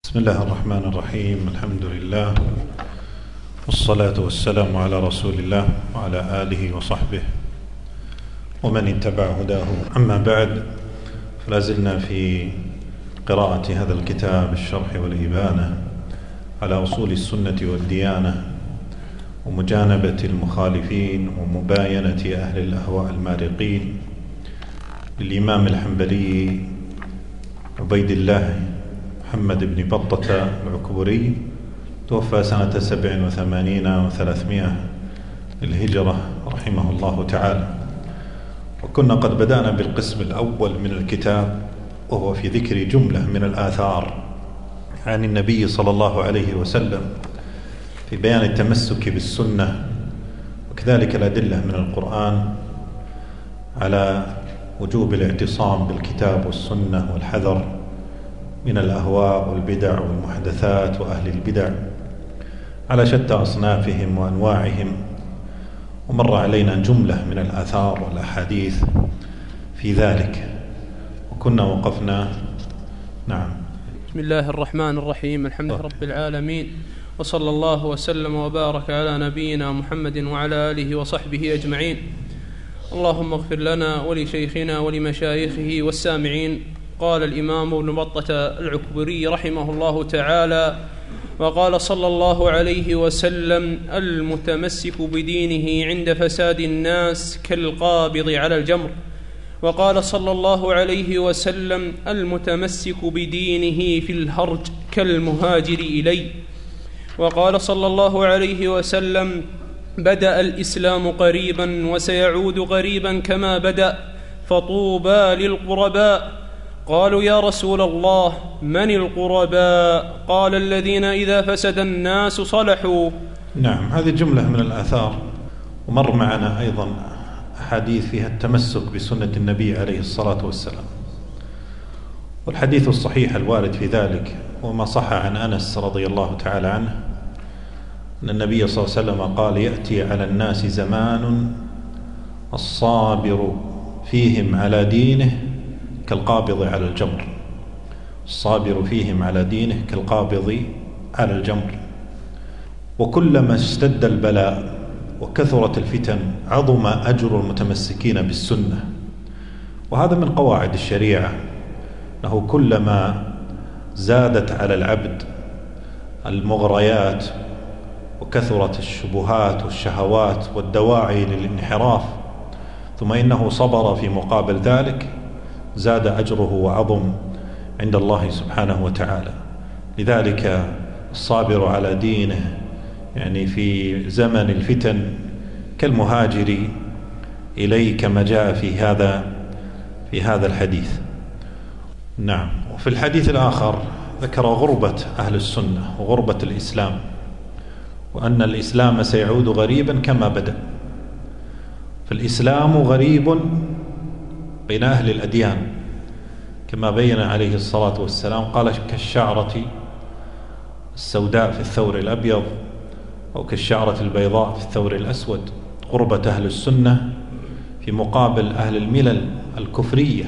بسم الله الرحمن الرحيم. الحمد لله والصلاة والسلام على رسول الله وعلى آله وصحبه ومن اتبع هداه. أما بعد، فلا زلنا في قراءة هذا الكتاب الشرح والإبانة على أصول السنة والديانة ومجانبة المخالفين ومباينة أهل الأهواء المارقين للإمام الحنبلي عبيد الله محمد بن بطة العكبري، توفى سنة 87 و300 للهجرة رحمه الله تعالى. وكنا قد بدأنا بالقسم الأول من الكتاب، وهو في ذكر جملة من الآثار عن النبي صلى الله عليه وسلم في بيان التمسك بالسنة، وكذلك الأدلة من القرآن على وجوب الاعتصام بالكتاب والسنة والحذر من الأهواء والبدع والمحدثات وأهل البدع على شتى أصنافهم وأنواعهم. ومر علينا جملة من الآثار والأحاديث في ذلك، وكنا وقفنا. نعم. بسم الله الرحمن الرحيم. الحمد لله رب العالمين، وصلى الله وسلم وبارك على نبينا محمد وعلى آله وصحبه أجمعين. اللهم اغفر لنا ولشيخنا ولمشايخه والسامعين. قال الإمام ابن بطة العكبري رحمه الله تعالى: وقال صلى الله عليه وسلم: المتمسك بدينه عند فساد الناس كالقابض على الجمر. وقال صلى الله عليه وسلم: المتمسك بدينه في الهرج كالمهاجر إليه. وقال صلى الله عليه وسلم: بدأ الإسلام قريبا وسيعود قريبا كما بدأ، فطوبى للقرباء. قالوا: يا رسول الله، من القرباء؟ قال: الذين إذا فسد الناس صلحوا. نعم، هذه جملة من الآثار. ومر معنا أيضا أحاديث فيها التمسك بسنة النبي عليه الصلاة والسلام، والحديث الصحيح الوارد في ذلك وما صح عن أنس رضي الله تعالى عنه أن النبي صلى الله عليه وسلم قال: يأتي على الناس زمان الصابر فيهم على دينه كالقابض على الجمر. الصابر فيهم على دينه كالقابض على الجمر. وكلما اشتد البلاء وكثرت الفتن عظم أجر المتمسكين بالسنة. وهذا من قواعد الشريعة، أنه كلما زادت على العبد المغريات وكثرت الشبهات والشهوات والدواعي للانحراف، ثم إنه صبر في مقابل ذلك، زاد أجره وعظم عند الله سبحانه وتعالى. لذلك الصابر على دينه يعني في زمن الفتن كالمهاجر إليه، كما جاء في هذا الحديث. نعم. وفي الحديث الآخر ذكر غربة أهل السنة وغربة الإسلام، وأن الإسلام سيعود غريبا كما بدأ. فالإسلام غريب بين أهل الأديان، كما بين عليه الصلاة والسلام، قال: كالشعرة السوداء في الثور الأبيض، أو كالشعرة البيضاء في الثور الأسود. غربة أهل السنة في مقابل أهل الملل الكفرية.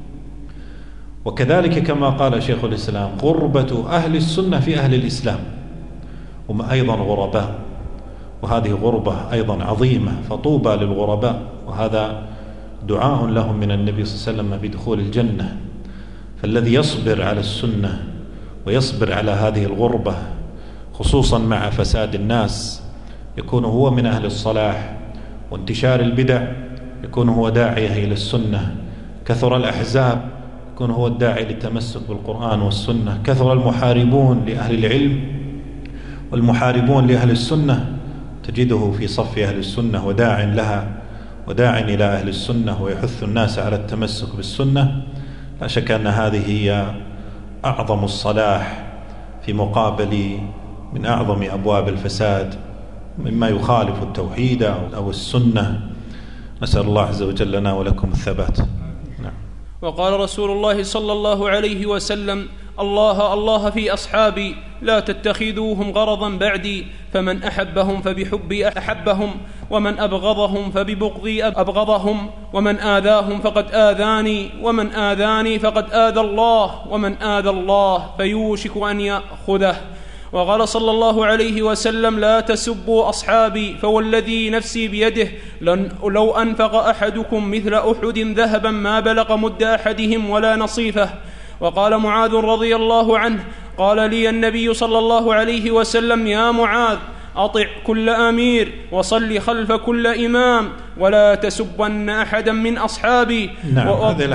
وكذلك كما قال شيخ الإسلام: غربة أهل السنة في أهل الإسلام، هم أيضا غرباء، وهذه غربة أيضا عظيمة، فطوبى للغرباء. وهذا دعاء لهم من النبي صلى الله عليه وسلم بدخول الجنة. فالذي يصبر على السنة ويصبر على هذه الغربة، خصوصا مع فساد الناس، يكون هو من أهل الصلاح. وانتشار البدع يكون هو داعية إلى السنة. كثر الأحزاب يكون هو الداعي للتمسك بالقرآن والسنة. كثر المحاربون لأهل العلم والمحاربون لأهل السنة، تجده في صف أهل السنة وداع لها وداع إلى أهل السنة، ويحث الناس على التمسك بالسنة. لا شك أن هذه هي أعظم الصلاح في مقابل من أعظم أبواب الفساد مما يخالف التوحيد أو السنة. نسأل الله عز وجل لنا ولكم الثبات. نعم. وقال رسول الله صلى الله عليه وسلم: الله الله في أصحابي لا تتخذوهم غرضا بعدي، فمن أحبهم فبحبي أحبهم، ومن أبغضهم فببغضي أبغضهم، ومن آذاهم فقد آذاني، ومن آذاني فقد آذى الله، ومن آذى الله فيوشك أن يأخذه. وقال صلى الله عليه وسلم: لا تسبوا أصحابي، فوالذي نفسي بيده لو أنفق أحدكم مثل أحد ذهبا ما بلغ مد أحدهم ولا نصيفه. وقال معاذ رضي الله عنه: قال لي النبي صلى الله عليه وسلم: يا معاذ، أطع كل أمير وصل خلف كل إمام، ولا تسبن أحدا من أصحابي. نعم. هذه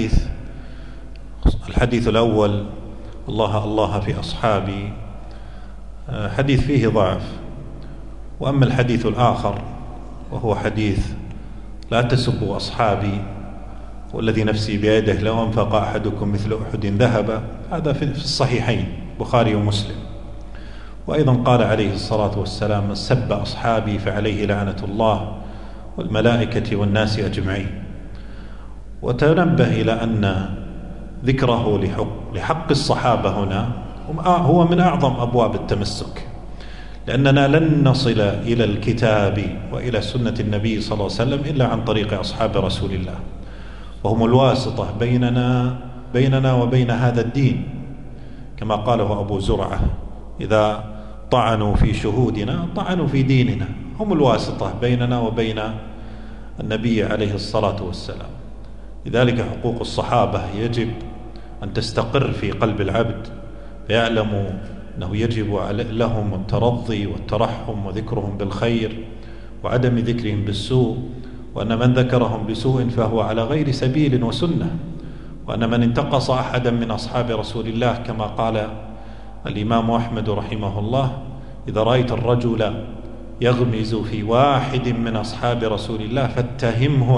الحديث الأول الله الله في أصحابي حديث فيه ضعف، وأما الحديث الآخر وهو حديث لا تسبوا أصحابي والذي نفسي بيده لو أنفق أحدكم مثل أحد ذهبا، هذا في الصحيحين بخاري ومسلم. وأيضا قال عليه الصلاة والسلام: من سب أصحابي فعليه لعنة الله والملائكة والناس أجمعين. وتنبه إلى أن ذكره لحق الصحابة هنا هو من أعظم أبواب التمسك، لأننا لن نصل إلى الكتاب وإلى سنة النبي صلى الله عليه وسلم إلا عن طريق أصحاب رسول الله، وهم الواسطة بيننا وبين هذا الدين، كما قاله أبو زرعة: إذا طعنوا في شهودنا طعنوا في ديننا. هم الواسطة بيننا وبين النبي عليه الصلاة والسلام. لذلك حقوق الصحابة يجب أن تستقر في قلب العبد، فيعلموا أنه يجب لهم الترضي والترحم وذكرهم بالخير وعدم ذكرهم بالسوء، وأن من ذكرهم بسوء فهو على غير سبيل وسنة، وأن من انتقص أحدا من أصحاب رسول الله كما قال الإمام أحمد رحمه الله: إذا رأيت الرجل يغمز في واحد من أصحاب رسول الله فاتهمه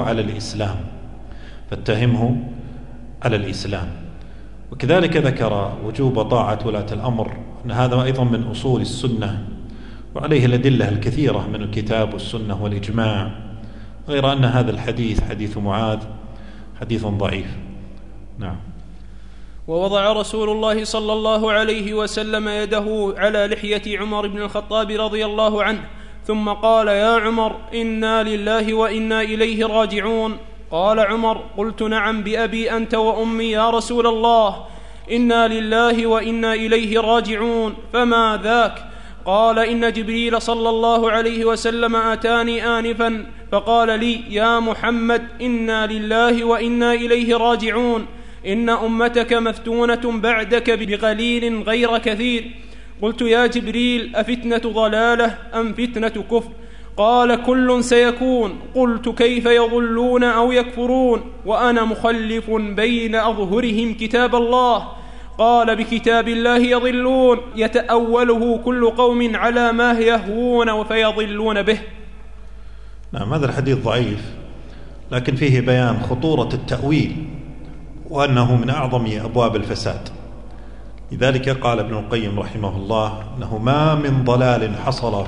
على الإسلام. وكذلك ذكر وجوب طاعة ولاة الأمر، أن هذا أيضا من أصول السنة، وعليه الأدلة الكثيرة من الكتاب والسنة والإجماع، غير أن هذا الحديث حديث معاذ حديث ضعيف. نعم. ووضع رسول الله صلى الله عليه وسلم يده على لحية عمر بن الخطاب رضي الله عنه، ثم قال: يا عمر، إنا لله وإنا إليه راجعون. قال عمر: قلت: نعم بأبي أنت وأمي يا رسول الله، إنا لله وإنا إليه راجعون، فما ذاك؟ قال: إن جبريل صلى الله عليه وسلم أتاني آنفا فقال لي: يا محمد، إنا لله وإنا إليه راجعون، إن أمتك مفتونة بعدك بقليل غير كثير. قلت: يا جبريل، أفتنة ضلالة أم فتنة كفر؟ قال: كل سيكون. قلت: كيف يضلون أو يكفرون وأنا مخلف بين أظهرهم كتاب الله؟ قال: بكتاب الله يضلون، يتأوله كل قوم على ما يهوون فيضلون به. نعم. هذا الحديث ضعيف، لكن فيه بيان خطورة التأويل، وأنه من أعظم أبواب الفساد. لذلك قال ابن القيم رحمه الله: أنه ما من ضلال حصل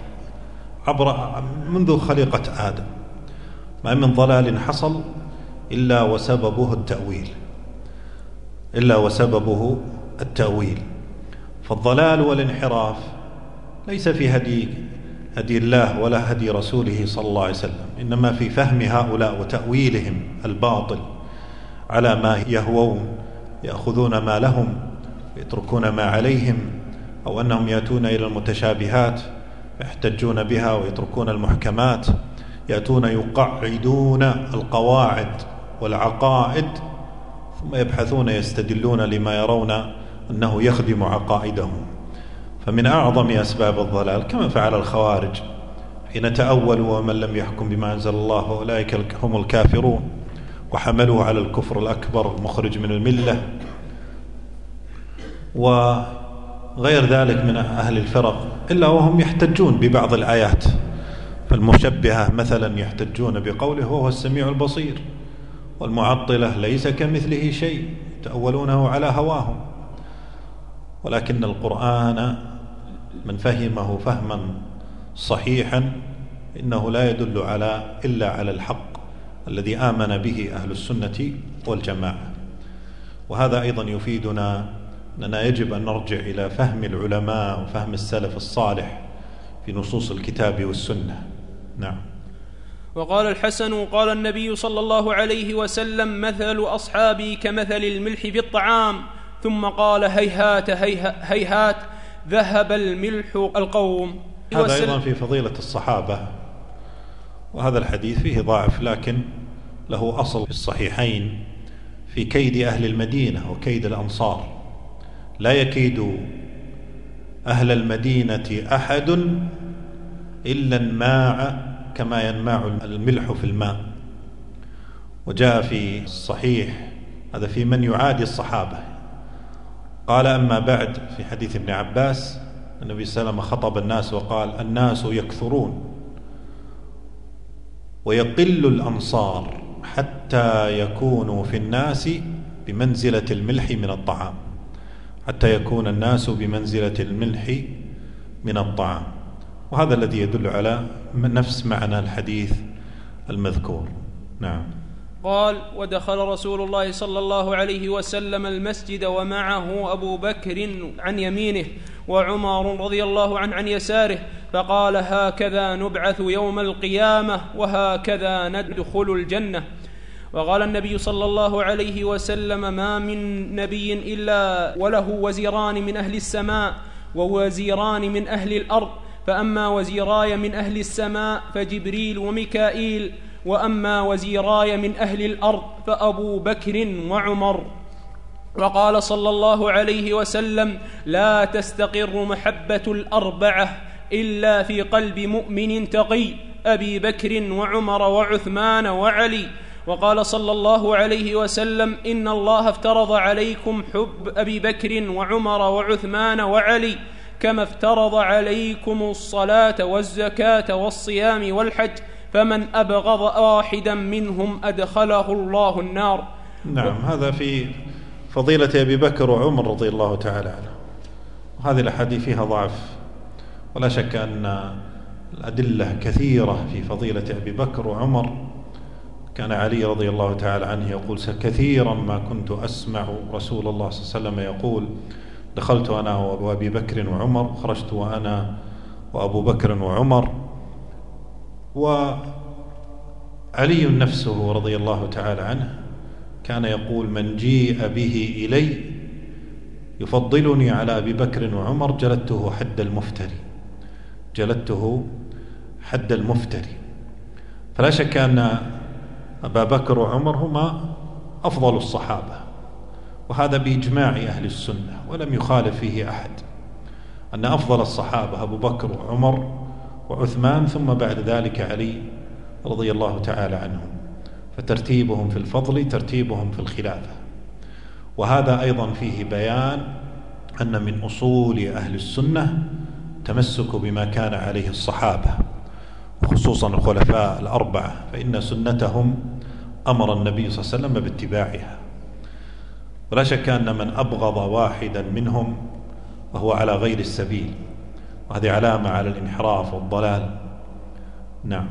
منذ خليقة آدم، ما من ضلال حصل إلا وسببه التأويل. فالضلال والانحراف ليس في هدي الله ولا هدي رسوله صلى الله عليه وسلم، إنما في فهم هؤلاء وتأويلهم الباطل على ما يهوون، يأخذون ما لهم ويتركون ما عليهم، أو أنهم يأتون إلى المتشابهات يحتجون بها ويتركون المحكمات، يأتون يقعدون القواعد والعقائد ثم يبحثون يستدلون لما يرون أنه يخدم عقائدهم. فمن أعظم أسباب الضلال كما فعل الخوارج حين تأولوا: ومن لم يحكم بما أنزل الله أولئك هم الكافرون، وحملوه على الكفر الأكبر المخرج من الملة، وغير ذلك من أهل الفرق، إلا وهم يحتجون ببعض الآيات. فالمشبهة مثلا يحتجون بقوله: وهو السميع البصير، والمعطلة ليس كمثله شيء، يتأولونه على هواهم. ولكن القرآن من فهمه فهما صحيحا إنه لا يدل إلا على الحق الذي آمن به أهل السنة والجماعة. وهذا أيضا يفيدنا أننا يجب أن نرجع إلى فهم العلماء وفهم السلف الصالح في نصوص الكتاب والسنة. نعم. وقال الحسن قال النبي صلى الله عليه وسلم: مثل أصحابي كمثل الملح في الطعام. ثم قال: هيهات هيهات ذهب الملح القوم. هذا أيضا في فضيلة الصحابة، وهذا الحديث فيه ضعف لكن له أصل في الصحيحين في كيد أهل المدينة وكيد الأنصار. لا يكيد أهل المدينة أحد إلا انماع كما ينماع الملح في الماء. وجاء في الصحيح هذا في من يعادي الصحابة. قال: أما بعد، في حديث ابن عباس النبي صلى الله عليه وسلم خطب الناس وقال: الناس يكثرون ويقل الأنصار حتى يكونوا في الناس بمنزلة الملح من الطعام، حتى يكون الناس بمنزلة الملح من الطعام. وهذا الذي يدل على نفس معنى الحديث المذكور. نعم. قال: ودخل رسول الله صلى الله عليه وسلم المسجد ومعه أبو بكر عن يمينه وعمر رضي الله عنه عن يساره، فقال: هكذا نبعث يوم القيامة وهكذا ندخل الجنة. وقال النبي صلى الله عليه وسلم: ما من نبي إلا وله وزيران من أهل السماء ووزيران من أهل الأرض، فأما وزيراي من أهل السماء فجبريل وميكائيل، وأما وزيراي من أهل الأرض فأبو بكر وعمر. وقال صلى الله عليه وسلم: لا تستقر محبة الأربعة إلا في قلب مؤمن تقي، أبي بكر وعمر وعثمان وعلي. وقال صلى الله عليه وسلم: إن الله افترض عليكم حب أبي بكر وعمر وعثمان وعلي كما افترض عليكم الصلاة والزكاة والصيام والحج، فمن أبغض واحدا منهم أدخله الله النار. نعم. هذا في فضيلة أبي بكر وعمر رضي الله تعالى عنه. وهذه الأحاديث فيها ضعف، ولا شك أن الأدلة كثيرة في فضيلة أبي بكر وعمر. كان علي رضي الله تعالى عنه يقول: كثيرا ما كنت أسمع رسول الله صلى الله عليه وسلم يقول: دخلت أنا وأبي بكر وعمر، خرجت وأنا وأبو بكر وعمر. وعلي نفسه رضي الله تعالى عنه كان يقول: من جيء به إلي يفضلني على أبي بكر وعمر جلدته حد المفتري، جلدته حد المفتري. فلا شك أن أبا بكر وعمر هما أفضل الصحابة، وهذا بإجماع أهل السنة ولم يخالف فيه أحد، أن أفضل الصحابة أبو بكر وعمر وعثمان، ثم بعد ذلك علي رضي الله تعالى عنهم. فترتيبهم في الفضل ترتيبهم في الخلافة. وهذا أيضا فيه بيان أن من أصول أهل السنة تمسك بما كان عليه الصحابة، وخصوصا الخلفاء الأربعة، فإن سنتهم أمر النبي صلى الله عليه وسلم باتباعها. ولا شك أن من أبغض واحدا منهم وهو على غير السبيل، وهذه علامة على الانحراف والضلال. نعم.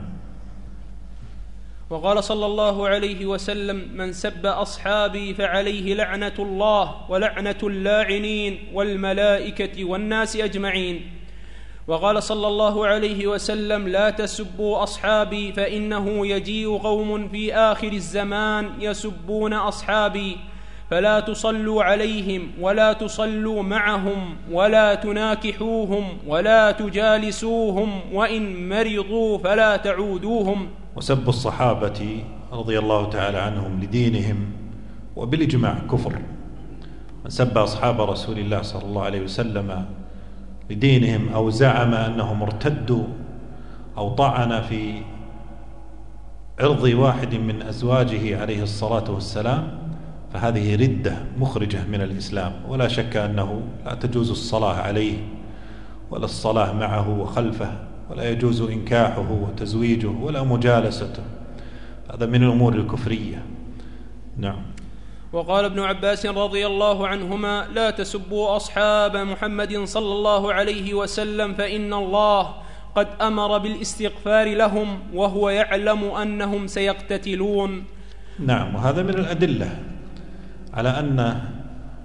وقال صلى الله عليه وسلم: من سب أصحابي فعليه لعنة الله ولعنة اللاعنين والملائكة والناس أجمعين. وقال صلى الله عليه وسلم: لا تسبوا أصحابي فإنه يجيء قوم في آخر الزمان يسبون أصحابي، فلا تصلوا عليهم ولا تصلوا معهم ولا تناكحوهم ولا تجالسوهم، وإن مرضوا فلا تعودوهم. وسب الصحابة رضي الله تعالى عنهم لدينهم وبالإجماع كفر. من سب أصحاب رسول الله صلى الله عليه وسلم لدينهم أو زعم أنهم ارتدوا أو طعن في عرض واحد من أزواجه عليه الصلاة والسلام، فهذه ردة مخرجة من الإسلام. ولا شك أنه لا تجوز الصلاة عليه ولا الصلاة معه وخلفه، ولا يجوز إنكاحه وتزويجه ولا مجالسته، هذا من الأمور الكفرية. نعم. وقال ابن عباس رضي الله عنهما: لا تسبوا أصحاب محمد صلى الله عليه وسلم فإن الله قد أمر بالاستغفار لهم وهو يعلم أنهم سيقتتلون. نعم. وهذا من الأدلة على أن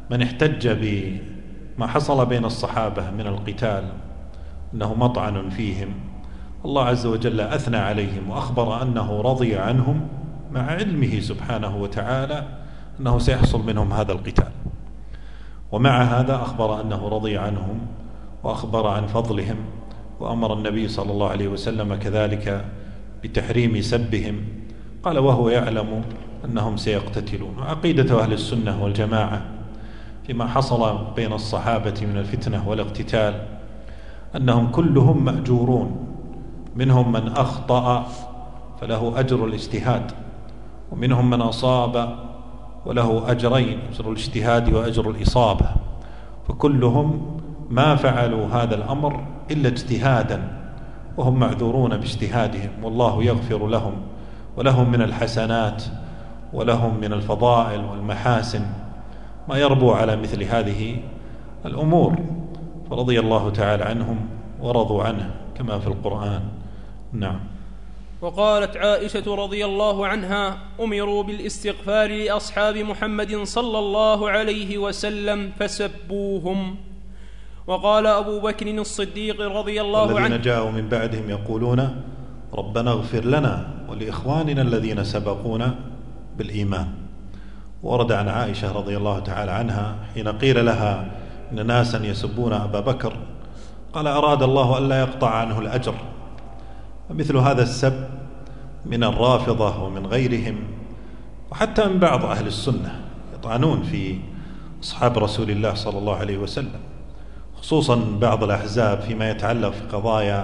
من احتج بما حصل بين الصحابة من القتال أنه مطعن فيهم، الله عز وجل أثنى عليهم وأخبر أنه رضي عنهم مع علمه سبحانه وتعالى أنه سيحصل منهم هذا القتال، ومع هذا أخبر أنه رضي عنهم وأخبر عن فضلهم، وأمر النبي صلى الله عليه وسلم كذلك بتحريم سبهم، قال وهو يعلم أنهم سيقتتلون. وعقيدة أهل السنة والجماعة فيما حصل بين الصحابة من الفتنة والاقتتال أنهم كلهم مأجورون، منهم من أخطأ فله أجر الاجتهاد، ومنهم من أصاب وله أجرين، أجر الاجتهاد وأجر الإصابة، فكلهم ما فعلوا هذا الأمر إلا اجتهادا، وهم معذورون باجتهادهم، والله يغفر لهم ولهم من الحسنات ولهم من الفضائل والمحاسن ما يربو على مثل هذه الأمور، فرضي الله تعالى عنهم ورضوا عنه كما في القرآن. نعم. وقالت عائشة رضي الله عنها: أمروا بالاستغفار لأصحاب محمد صلى الله عليه وسلم فسبوهم. وقال أبو بكر الصديق رضي الله عنه: الذين جاءوا من بعدهم يقولون ربنا اغفر لنا ولإخواننا الذين سبقونا بالإيمان. ورد عن عائشة رضي الله تعالى عنها حين قيل لها إن ناسا يسبون أبا بكر، قال أراد الله ألا يقطع عنه الأجر. ومثل هذا السب من الرافضة ومن غيرهم، وحتى من بعض أهل السنة يطعنون في أصحاب رسول الله صلى الله عليه وسلم، خصوصا بعض الأحزاب فيما يتعلق في قضايا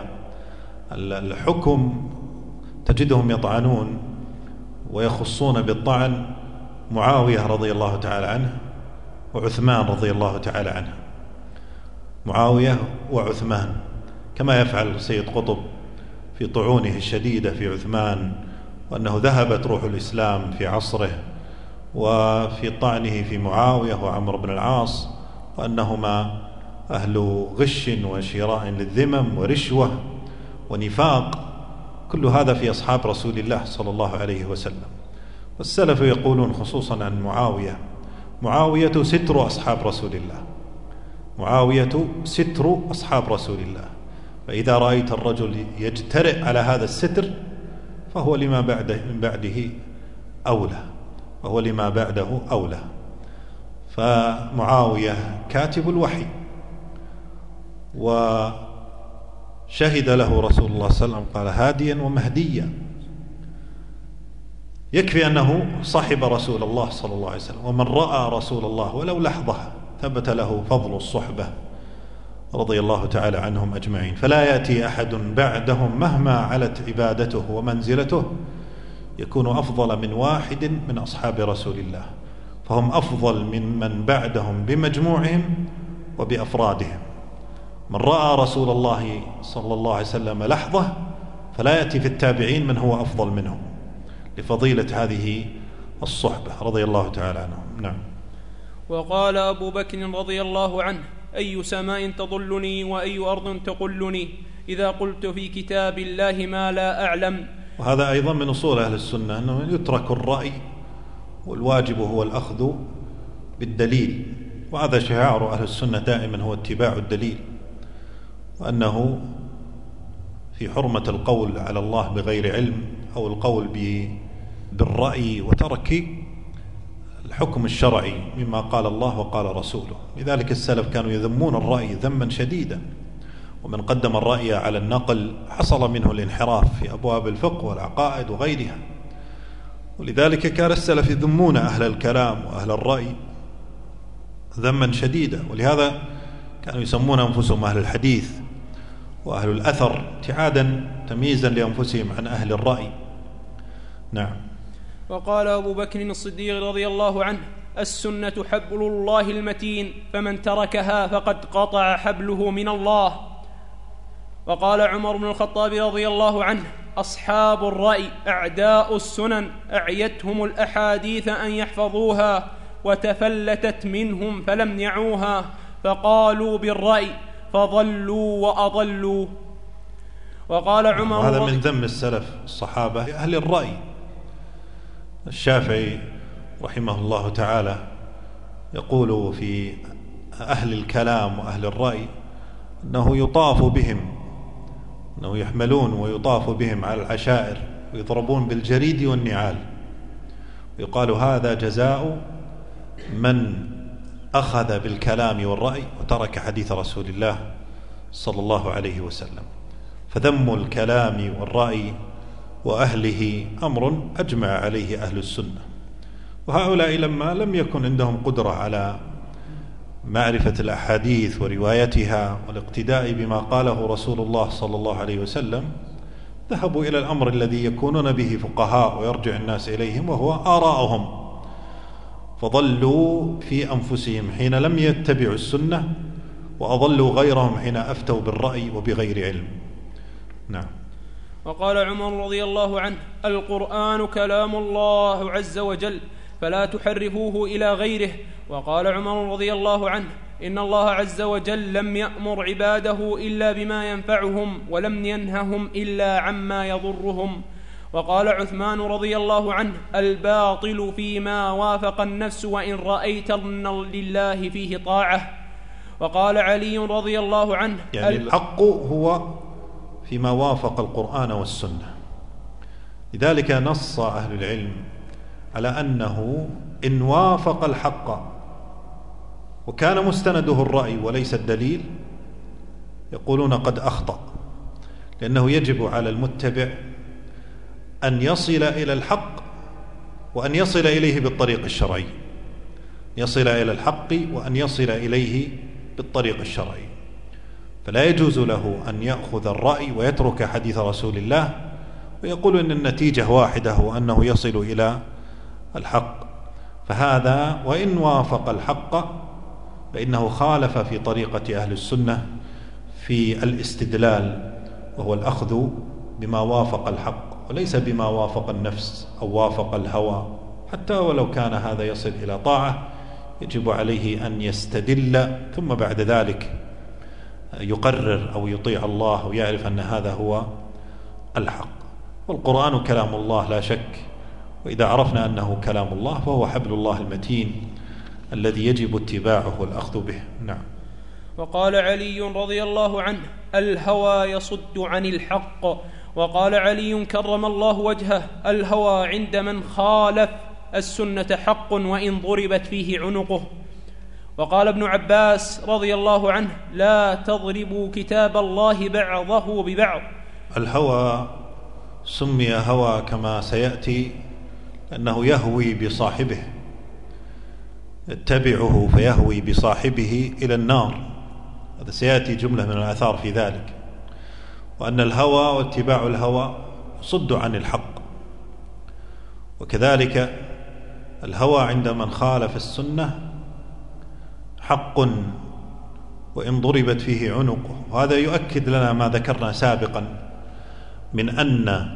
الحكم، تجدهم يطعنون ويخصون بالطعن معاوية رضي الله تعالى عنه وعثمان رضي الله تعالى عنه، معاوية وعثمان، كما يفعل سيد قطب في طعونه الشديدة في عثمان، وأنه ذهبت روح الإسلام في عصره، وفي طعنه في معاوية وعمرو بن العاص، وأنهما أهل غش وشراء للذمم ورشوة ونفاق، كل هذا في أصحاب رسول الله صلى الله عليه وسلم. والسلف يقولون خصوصا عن معاوية ستر أصحاب رسول الله، معاوية ستر أصحاب رسول الله، فإذا رأيت الرجل يجترئ على هذا الستر فهو لما بعده من بعده أولى، وهو لما بعده أولى. فمعاوية كاتب الوحي، وشهد له رسول الله صلى الله عليه وسلم قال هاديا ومهديا، يكفي أنه صحب رسول الله صلى الله عليه وسلم، ومن رأى رسول الله ولو لحظة ثبت له فضل الصحبة رضي الله تعالى عنهم أجمعين. فلا يأتي أحد بعدهم مهما علت عبادته ومنزلته يكون أفضل من واحد من أصحاب رسول الله، فهم أفضل من بعدهم بمجموعهم وبأفرادهم. من رأى رسول الله صلى الله عليه وسلم لحظة فلا يأتي في التابعين من هو أفضل منهم لفضيلة هذه الصحبة رضي الله تعالى عنهم. نعم. وقال أبو بكر رضي الله عنه: أي سماء تضلني وأي أرض تقلني إذا قلت في كتاب الله ما لا أعلم. وهذا أيضا من أصول أهل السنة أنه يترك الرأي، والواجب هو الأخذ بالدليل، وهذا شعار أهل السنة دائما هو اتباع الدليل، وأنه في حرمة القول على الله بغير علم أو القول بالرأي وترك الحكم الشرعي مما قال الله وقال رسوله. لذلك السلف كانوا يذمون الرأي ذما شديدا، ومن قدم الرأي على النقل حصل منه الانحراف في أبواب الفقه والعقائد وغيرها. ولذلك كان السلف يذمون أهل الكلام وأهل الرأي ذما شديدا، ولهذا كانوا يسمون أنفسهم أهل الحديث وأهل الأثر ابتعادا تمييزا لأنفسهم عن أهل الرأي. نعم. وقال أبو بكر الصديق رضي الله عنه: السنة حبل الله المتين، فمن تركها فقد قطع حبله من الله. وقال عمر بن الخطاب رضي الله عنه: أصحاب الرأي أعداء السنن، أعيتهم الأحاديث أن يحفظوها وتفلتت منهم فلم يعوها، فقالوا بالرأي فضلوا وأضلوا. وقال عمر، وهذا من ذم السلف الصحابة أهل الرأي. الشافعي رحمه الله تعالى يقول في أهل الكلام وأهل الرأي أنه يطاف بهم، أنه يحملون ويطاف بهم على العشائر ويضربون بالجريد والنعال، ويقال هذا جزاء من أخذ بالكلام والرأي وترك حديث رسول الله صلى الله عليه وسلم. فذم الكلام والرأي وأهله أمر أجمع عليه أهل السنة، وهؤلاء لما لم يكن عندهم قدرة على معرفة الأحاديث وروايتها والاقتداء بما قاله رسول الله صلى الله عليه وسلم ذهبوا إلى الأمر الذي يكونون به فقهاء ويرجع الناس إليهم، وهو آراءهم، فضلوا في أنفسهم حين لم يتبعوا السنة، وأضلوا غيرهم حين أفتوا بالرأي وبغير علم. نعم. وقال عمر رضي الله عنه: القرآن كلام الله عز وجل فلا تحرفوه إلى غيره. وقال عمر رضي الله عنه: إن الله عز وجل لم يأمر عباده إلا بما ينفعهم ولم ينههم إلا عما يضرهم. وقال عثمان رضي الله عنه: الباطل فيما وافق النفس وإن رأيت لله فيه طاعة. وقال علي رضي الله عنه: يعني الحق هو فيما وافق القرآن والسنة. لذلك نص أهل العلم على أنه إن وافق الحق وكان مستنده الرأي وليس الدليل يقولون قد أخطأ، لأنه يجب على المتبع أن يصل إلى الحق وأن يصل إليه بالطريق الشرعي، يصل إلى الحق وأن يصل إليه بالطريق الشرعي. فلا يجوز له أن يأخذ الرأي ويترك حديث رسول الله ويقول إن النتيجة واحدة وأنه يصل إلى الحق، فهذا وإن وافق الحق فإنه خالف في طريقة أهل السنة في الاستدلال، وهو الأخذ بما وافق الحق وليس بما وافق النفس أو وافق الهوى. حتى ولو كان هذا يصل إلى طاعة يجب عليه أن يستدل ثم بعد ذلك يقرر أو يطيع الله ويعرف أن هذا هو الحق. والقرآن كلام الله لا شك، وإذا عرفنا أنه كلام الله فهو حبل الله المتين الذي يجب اتباعه والأخذ به. نعم. وقال علي رضي الله عنه: الهوى يصد عن الحق. وقال علي كرم الله وجهه: الهوى عند من خالف السنة حق وإن ضربت فيه عنقه. وقال ابن عباس رضي الله عنه: لا تضربوا كتاب الله بعضه ببعض. الهوى سمي هوى كما سيأتي لأنه يهوي بصاحبه، يتبعه فيهوي بصاحبه إلى النار. هذا سيأتي جملة من الآثار في ذلك، وأن الهوى واتباع الهوى صد عن الحق. وكذلك الهوى عند من خالف السنة حق وإن ضربت فيه عنقه. وهذا يؤكد لنا ما ذكرنا سابقا من أن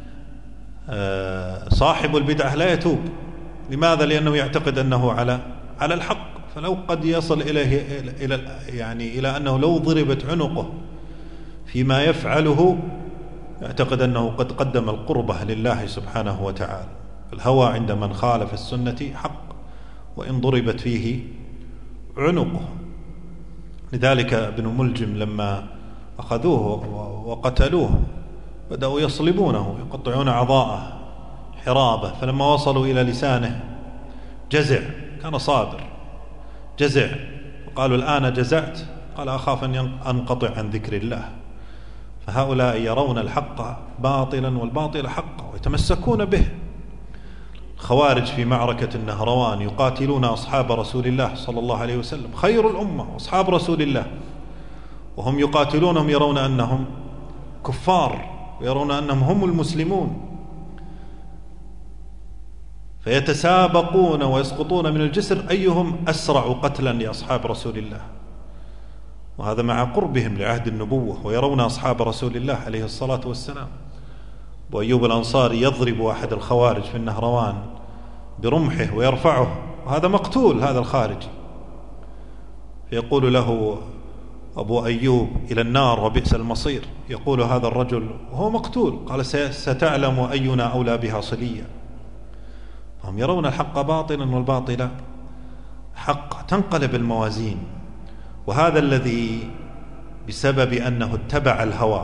صاحب البدعة لا يتوب. لماذا؟ لأنه يعتقد أنه على الحق، فلو قد يصل إلى أنه لو ضربت عنقه فيما يفعله يعتقد أنه قد قدم القربة لله سبحانه وتعالى. الهوى عند من خالف السنة حق وإن ضربت فيه عنقه. لذلك ابن ملجم لما أخذوه وقتلوه بدأوا يصلبونه يقطعون أعضاءه حرابة، فلما وصلوا إلى لسانه جزع، كان صابر، جزع، وقالوا الآن جزعت، قال أخاف أن أنقطع عن ذكر الله. فهؤلاء يرون الحق باطلا والباطل حقا ويتمسكون به. الخوارج في معركة النهروان يقاتلون أصحاب رسول الله صلى الله عليه وسلم، خير الأمة أصحاب رسول الله، وهم يقاتلونهم يرون أنهم كفار ويرون أنهم هم المسلمون، فيتسابقون ويسقطون من الجسر أيهم أسرع قتلا لأصحاب رسول الله. وهذا مع قربهم لعهد النبوة، ويرون أصحاب رسول الله عليه الصلاة والسلام. وأيوب الأنصاري يضرب أحد الخوارج في النهروان برمحه ويرفعه، وهذا مقتول هذا الخارجي، فيقول له أبو أيوب إلى النار وبئس المصير. يقول هذا الرجل وهو مقتول، قال ستعلم أينا أولى بها صليا. هم يرون الحق باطلا والباطل حق تنقلب الموازين. وهذا الذي بسبب أنه اتبع الهوى،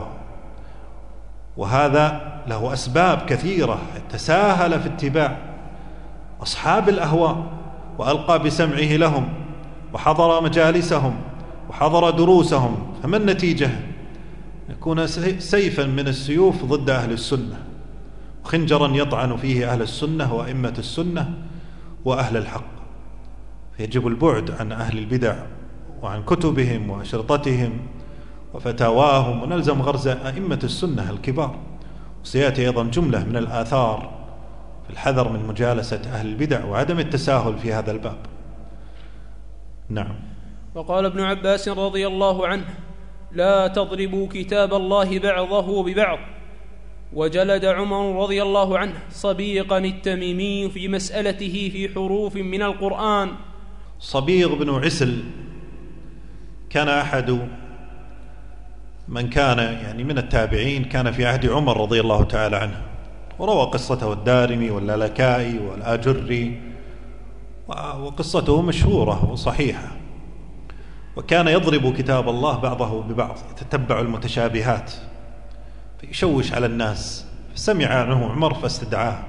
وهذا له أسباب كثيرة، تساهل في اتباع أصحاب الأهواء وألقى بسمعه لهم وحضر مجالسهم وحضر دروسهم، فما النتيجة؟ يكون سيفا من السيوف ضد أهل السنة، خنجرا يطعن فيه أهل السنة وأئمة السنة وأهل الحق. فيجب البعد عن أهل البدع وعن كتبهم وأشرطتهم وفتاواهم، ونلزم غرز أئمة السنة الكبار. وسيأتي أيضا جملة من الآثار في الحذر من مجالسة أهل البدع وعدم التساهل في هذا الباب. نعم. وقال ابن عباس رضي الله عنه: لا تضربوا كتاب الله بعضه ببعض. وجلد عمر رضي الله عنه صبيغا التميمي في مسألته في حروف من القرآن. صبيغ بن عسل كان أحد من كان يعني من التابعين، كان في عهد عمر رضي الله تعالى عنه، وروى قصته الدارمي واللالكائي والآجري، وقصته مشهورة وصحيحة. وكان يضرب كتاب الله بعضه ببعض، يتتبع المتشابهات فيشوش على الناس. فسمع عنه عمر فاستدعاه،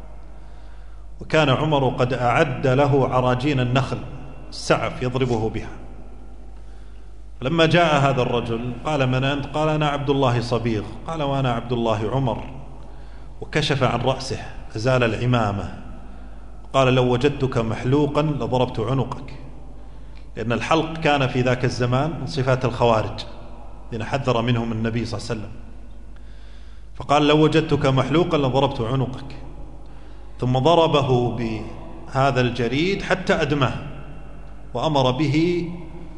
وكان عمر قد أعد له عراجين النخل السعف يضربه بها. لما جاء هذا الرجل قال: من أنت؟ قال: أنا عبد الله صبيغ. قال: وأنا عبد الله عمر. وكشف عن رأسه، أزال العمامة، قال: لو وجدتك محلوقا لضربت عنقك. لأن الحلق كان في ذاك الزمان من صفات الخوارج الذين حذر منهم النبي صلى الله عليه وسلم. فقال: لو وجدتك محلوقا لضربت عنقك. ثم ضربه بهذا الجريد حتى أدمه، وأمر به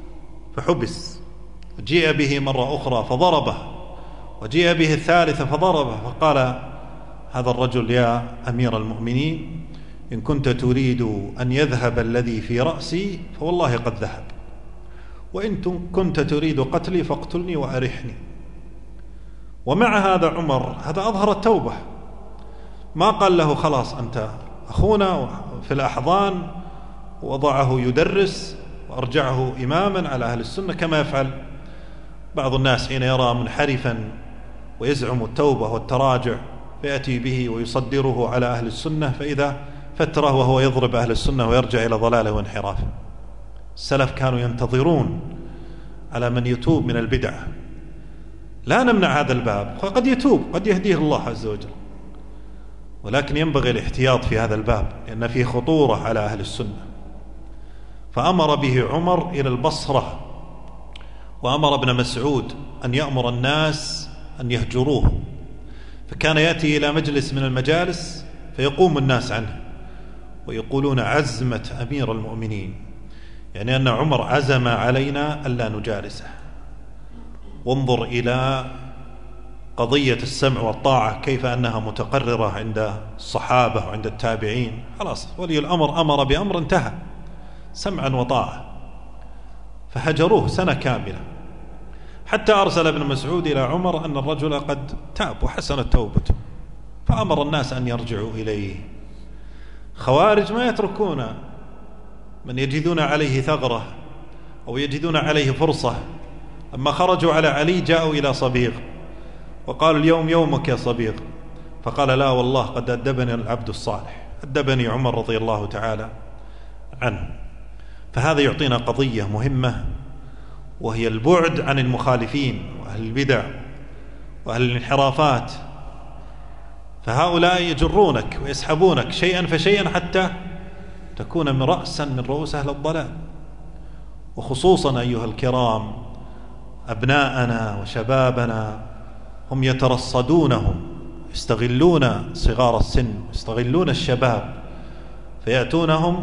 فحبس. جيء به مرة أخرى فضربه، وجيء به الثالثة فضربه. فقال هذا الرجل: يا أمير المؤمنين، إن كنت تريد أن يذهب الذي في رأسي فوالله قد ذهب، وإن كنت تريد قتلي فاقتلني وأرحني. ومع هذا عمر هذا أظهر التوبة، ما قال له خلاص أنت أخونا في الأحضان، ووضعه يدرس وأرجعه إماما على أهل السنة كما يفعل بعض الناس حين يرى منحرفا ويزعم التوبة والتراجع، فيأتي به ويصدره على أهل السنة، فإذا فترة وهو يضرب أهل السنة ويرجع إلى ضلاله وانحرافه. السلف كانوا ينتظرون على من يتوب من البدعة. لا نمنع هذا الباب، قد يتوب، قد يهديه الله عز وجل، ولكن ينبغي الاحتياط في هذا الباب لأن فيه خطورة على أهل السنة. فأمر به عمر إلى البصرة، وأمر ابن مسعود أن يأمر الناس أن يهجروه. فكان يأتي إلى مجلس من المجالس فيقوم الناس عنه ويقولون: عزمة أمير المؤمنين، يعني أن عمر عزم علينا ألا نجالسه. وانظر إلى قضية السمع والطاعة كيف أنها متقررة عند الصحابة وعند التابعين. خلاص ولي الأمر أمر بأمر انتهى، سمعا وطاعة. فهجروه سنة كاملة، حتى أرسل ابن مسعود إلى عمر أن الرجل قد تاب وحسنت توبته، فأمر الناس أن يرجعوا إليه. خوارج ما يتركون من يجدون عليه ثغرة أو يجدون عليه فرصة. لما خرجوا على علي جاءوا إلى صبيغ وقالوا: اليوم يومك يا صبيغ. فقال: لا والله قد أدبني العبد الصالح، أدبني عمر رضي الله تعالى عنه. فهذا يعطينا قضية مهمة، وهي البعد عن المخالفين وأهل البدع وأهل الانحرافات. فهؤلاء يجرونك ويسحبونك شيئا فشيئا حتى تكون من رأسا من رؤوس أهل الضلال. وخصوصا أيها الكرام أبناءنا وشبابنا هم يترصدونهم، يستغلون صغار السن، يستغلون الشباب، فيأتونهم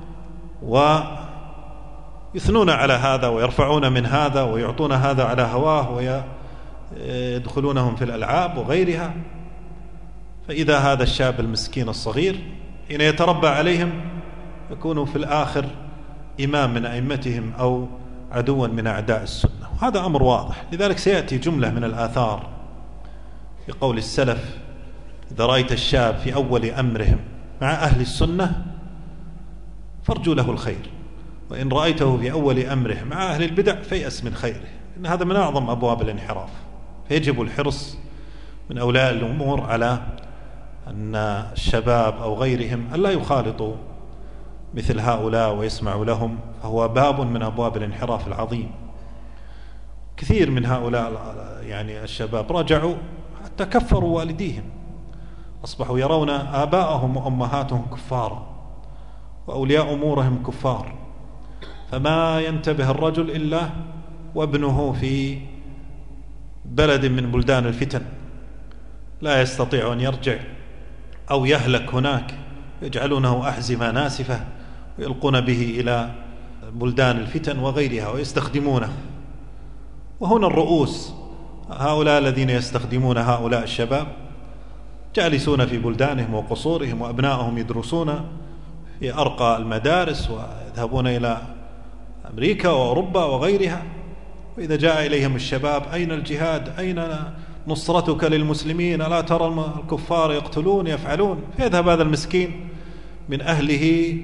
ويثنون على هذا ويرفعون من هذا ويعطون هذا على هواه ويدخلونهم في الألعاب وغيرها. فإذا هذا الشاب المسكين الصغير حين يتربى عليهم يكون في الآخر إمام من أئمتهم أو عدوا من أعداء السنة، وهذا أمر واضح. لذلك سيأتي جملة من الآثار في قول السلف: إذا رأيت الشاب في أول أمرهم مع أهل السنة فارجو له الخير، وإن رأيته في أول أمره مع أهل البدع فيأس من خيره، إن هذا من أعظم أبواب الانحراف. فيجب الحرص من أولياء الأمور على أن الشباب أو غيرهم ألا يخالطوا مثل هؤلاء ويسمعوا لهم، فهو باب من أبواب الانحراف العظيم. كثير من هؤلاء يعني الشباب رجعوا حتى كفروا والديهم، أصبحوا يرون آباءهم وأمهاتهم كفارا وأولياء أمورهم كفار، فما ينتبه الرجل إلا وابنه في بلد من بلدان الفتن لا يستطيع أن يرجع أو يهلك هناك، يجعلونه أحزمة ناسفة ويلقون به إلى بلدان الفتن وغيرها ويستخدمونه. وهنا الرؤوس هؤلاء الذين يستخدمون هؤلاء الشباب جالسون في بلدانهم وقصورهم، وأبنائهم يدرسون في أرقى المدارس ويذهبون إلى أمريكا وأوروبا وغيرها، وإذا جاء إليهم الشباب: أين الجهاد؟ أين نصرتك للمسلمين؟ ألا ترى الكفار يقتلون يفعلون؟ فيذهب هذا المسكين من أهله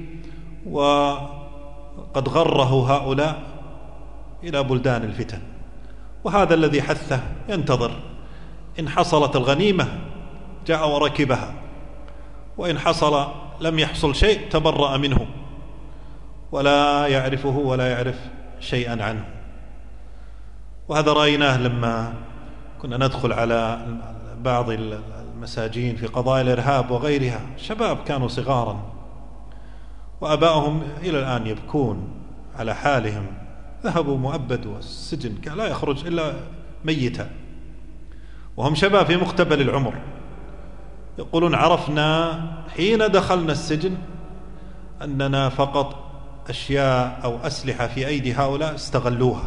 وقد غره هؤلاء إلى بلدان الفتن. وهذا الذي حثه ينتظر، إن حصلت الغنيمة جاء وركبها، وإن حصل لم يحصل شيء تبرأ منه ولا يعرفه ولا يعرف شيئا عنه. وهذا رأيناه لما كنا ندخل على بعض المساجين في قضايا الإرهاب وغيرها، شباب كانوا صغارا وأبائهم إلى الآن يبكون على حالهم، ذهبوا مؤبد والسجن لا يخرج إلا ميتا، وهم شباب في مقتبل العمر. يقولون: عرفنا حين دخلنا السجن أننا فقط أشياء أو أسلحة في أيدي هؤلاء استغلوها،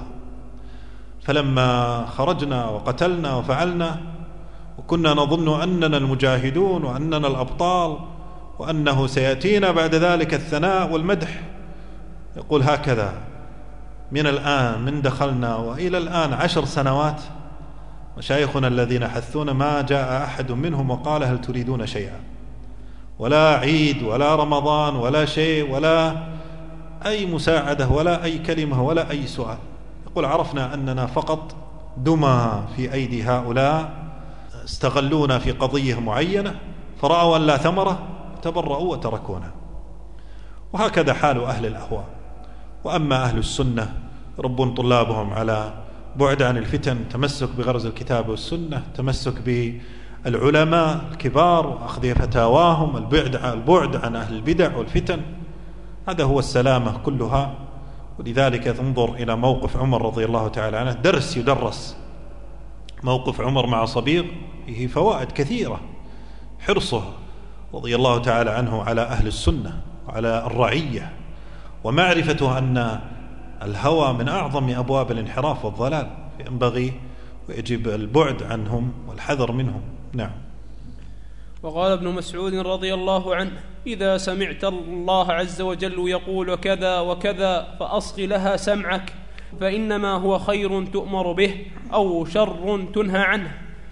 فلما خرجنا وقتلنا وفعلنا وكنا نظن أننا المجاهدون وأننا الأبطال وأنه سيأتينا بعد ذلك الثناء والمدح. يقول: هكذا من الآن من دخلنا وإلى الآن 10 سنوات مشايخنا الذين حثونا ما جاء أحد منهم وقال: هل تريدون شيئا؟ ولا عيد ولا رمضان ولا شيء ولا أي مساعدة ولا أي كلمة ولا أي سؤال. يقول: عرفنا أننا فقط دمى في أيدي هؤلاء استغلونا في قضية معينة، فرأوا أن لا ثمرة تبرؤوا وتركونا. وهكذا حال أهل الأهواء. وأما أهل السنة يربون طلابهم على بعد عن الفتن، تمسك بغرز الكتاب والسنة، تمسك بالعلماء الكبار وأخذ فتاواهم، البعد عن أهل البدع والفتن، هذا هو السلامة كلها. ولذلك تنظر إلى موقف عمر رضي الله تعالى عنه، درس يدرس موقف عمر مع صبيغ فيه فوائد كثيرة. حرصه رضي الله تعالى عنه على أهل السنة وعلى الرعية، ومعرفته أن الهوى من أعظم أبواب الانحراف والضلال، ينبغي ويجب البعد عنهم والحذر منهم. نعم. وقال ابن مسعود رضي الله عنه: إذا سمعت الله عز وجل يقول كذا وكذا فأصغ لها سمعك، فإنما هو خير تؤمر به أو شر تنهى عنه.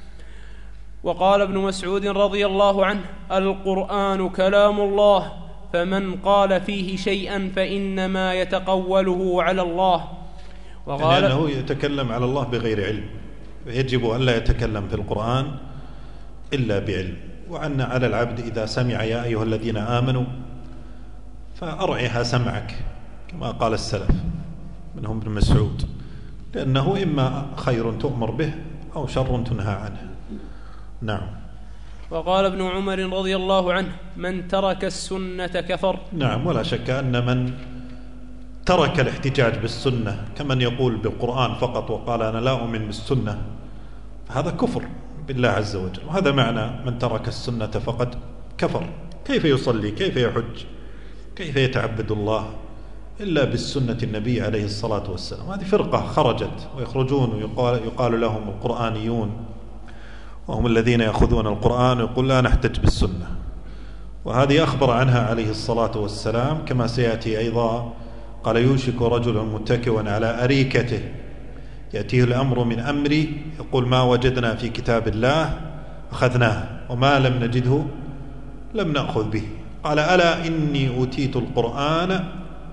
وقال ابن مسعود رضي الله عنه: القرآن كلام الله، فمن قال فيه شيئا فإنما يتقوله على الله. وقال لأنه يتكلم على الله بغير علم، يجب أن لا يتكلم في القرآن إلا بعلم. وأن على العبد إذا سمع يا أيها الذين آمنوا فأرعها سمعك، كما قال السلف منهم ابن مسعود، لأنه إما خير تؤمر به أو شر تنهى عنه. نعم. وقال ابن عمر رضي الله عنه: من ترك السنة كفر. نعم، ولا شك أن من ترك الاحتجاج بالسنة كمن يقول بالقرآن فقط وقال أنا لا أؤمن بالسنة، هذا كفر بالله عز وجل. وهذا معنى من ترك السنة فقد كفر. كيف يصلي؟ كيف يحج؟ كيف يتعبد الله إلا بالسنة النبي عليه الصلاة والسلام؟ هذه فرقة خرجت ويخرجون ويقال لهم القرآنيون، وهم الذين يأخذون القرآن ويقول لا نحتج بالسنة. وهذه أخبر عنها عليه الصلاة والسلام كما سيأتي أيضا، قال: يوشك رجل متكئ على أريكته يأتيه الأمر من أمري يقول ما وجدنا في كتاب الله أخذناه وما لم نجده لم نأخذ به. قال: ألا إني أوتيت القرآن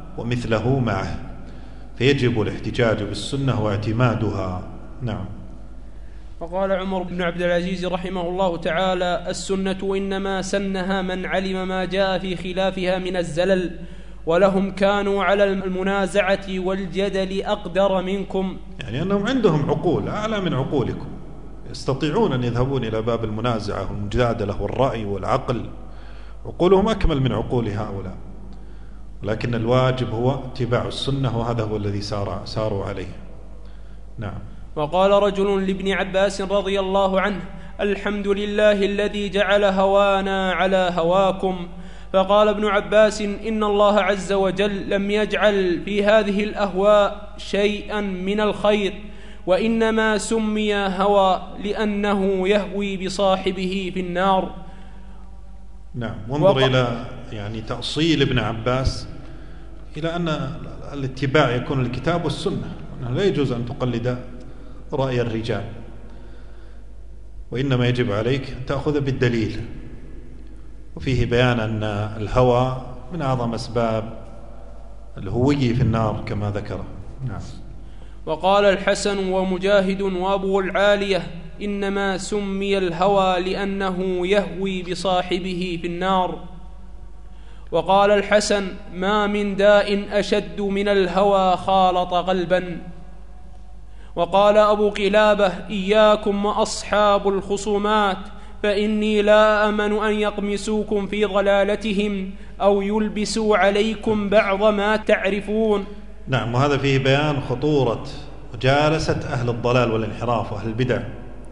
ومثله معه، فيجب الاحتجاج بالسنة واعتمادها. نعم. وقال عمر بن عبد العزيز رحمه الله تعالى: السنة إنما سنها من علم ما جاء في خلافها من الزلل، ولهم كانوا على المنازعة والجدل أقدر منكم، يعني أنهم عندهم عقول أعلى من عقولكم، يستطيعون أن يذهبون إلى باب المنازعة والمجادلة والرأي والعقل، عقولهم أكمل من عقول هؤلاء، ولكن الواجب هو اتباع السنة، وهذا هو الذي ساروا عليه. نعم. وقال رجل لابن عباس رضي الله عنه: الحمد لله الذي جعل هوانا على هواكم. فقال ابن عباس: إن الله عز وجل لم يجعل في هذه الأهواء شيئا من الخير، وإنما سمي هوى لأنه يهوي بصاحبه في النار. نعم. وانظر إلى يعني تأصيل ابن عباس إلى أن الاتباع يكون الكتاب والسنة، أنه لا يجوز أن تقلد رأي الرجال، وإنما يجب عليك أن تأخذ بالدليل. وفيه بيان أن الهوى من أعظم أسباب الهوي في النار كما ذكر. نعم. وقال الحسن ومجاهد وأبو العالية: إنما سمي الهوى لأنه يهوي بصاحبه في النار. وقال الحسن: ما من داء أشد من الهوى خالط قلبا. وقال أبو قلابة: إياكم وأصحاب الخصومات، فإني لا أمن أن يقمسوكم في ضلالتهم أو يلبسوا عليكم بعض ما تعرفون. نعم. وهذا فيه بيان خطورة مجالسة أهل الضلال والانحراف وأهل البدع،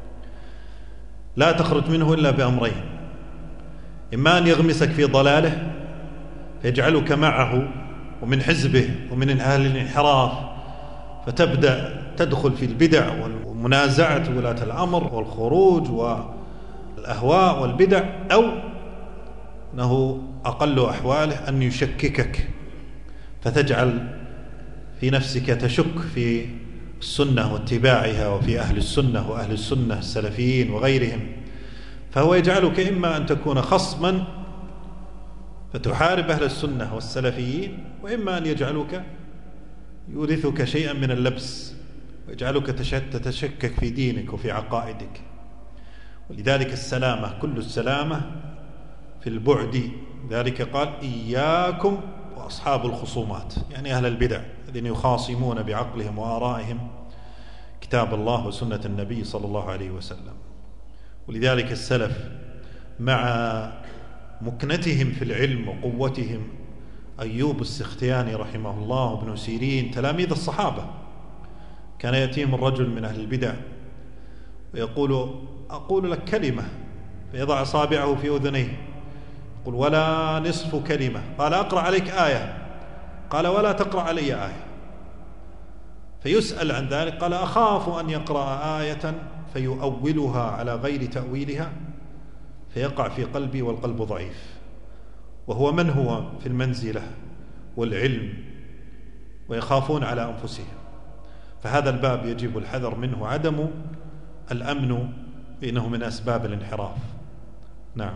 لا تخرج منه إلا بأمرين: إما أن يغمسك في ضلاله فيجعلك معه ومن حزبه ومن أهل الانحراف، فتبدأ تدخل في البدع ومنازعة ولاة الأمر والخروج والأهواء والبدع، أو أنه أقل أحواله أن يشككك فتجعل في نفسك تشك في السنة واتباعها وفي أهل السنة وأهل السنة السلفيين وغيرهم، فهو يجعلك إما أن تكون خصما فتحارب أهل السنة والسلفيين، وإما أن يجعلك يورثك شيئا من اللبس ويجعلك تتشكك في دينك وفي عقائدك. ولذلك السلامة، كل السلامة في البعد. ذلك قال: إياكم وأصحاب الخصومات، يعني أهل البدع الذين يخاصمون بعقلهم وآرائهم كتاب الله وسنة النبي صلى الله عليه وسلم. ولذلك السلف مع مكنتهم في العلم وقوتهم، أيوب السختياني رحمه الله وابن سيرين تلاميذ الصحابة، كان يأتيهم الرجل من أهل البدع ويقول: أقول لك كلمة، فيضع أصابعه في أذنيه يقول: ولا نصف كلمة. قال: أقرأ عليك آية. قال: ولا تقرأ علي آية. فيسأل عن ذلك قال: أخاف أن يقرأ آية فيؤولها على غير تأويلها فيقع في قلبي والقلب ضعيف. وهو من هو في المنزلة والعلم ويخافون على أنفسهم. فهذا الباب يجب الحذر منه، عدم الأمن، إنه من أسباب الانحراف. نعم.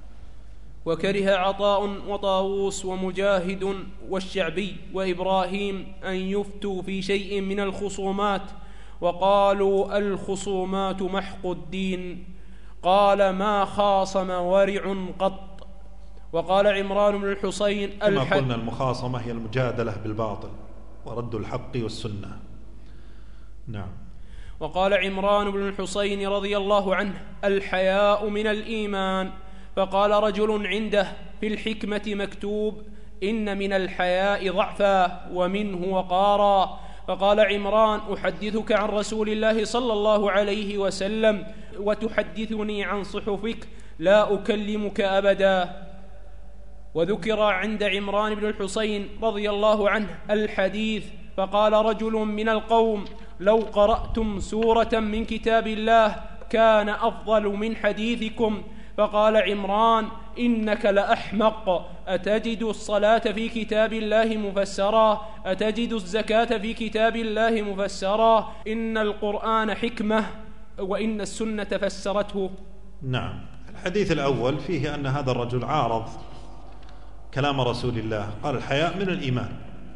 وكره عطاء وطاووس ومجاهد والشعبي وإبراهيم أن يفتوا في شيء من الخصومات، وقالوا: الخصومات محق الدين. قال: ما خاصم ورع قط. وقال عمران بن الحصين: كما قلنا المخاصمة هي المجادلة بالباطل ورد الحق والسنة. نعم. وقال عمران بن الحصين رضي الله عنه: الحياء من الإيمان. فقال رجل عنده: في الحكمة مكتوب: إن من الحياء ضعفا ومنه وقارا. فقال عمران: أحدثك عن رسول الله صلى الله عليه وسلم وتحدثني عن صحفك، لا أكلمك أبدا. وذكر عند عمران بن الحصين رضي الله عنه الحديث. فقال رجل من القوم: لو قرأتم سورة من كتاب الله كان أفضل من حديثكم. فقال عمران: إنك لأحمق، أتجد الصلاة في كتاب الله مفسرا؟ أتجد الزكاة في كتاب الله مفسرا؟ إن القرآن حكمة وإن السنة فسرته. نعم. الحديث الأول فيه أن هذا الرجل عارض كلام رسول الله، قال: الحياء من الإيمان.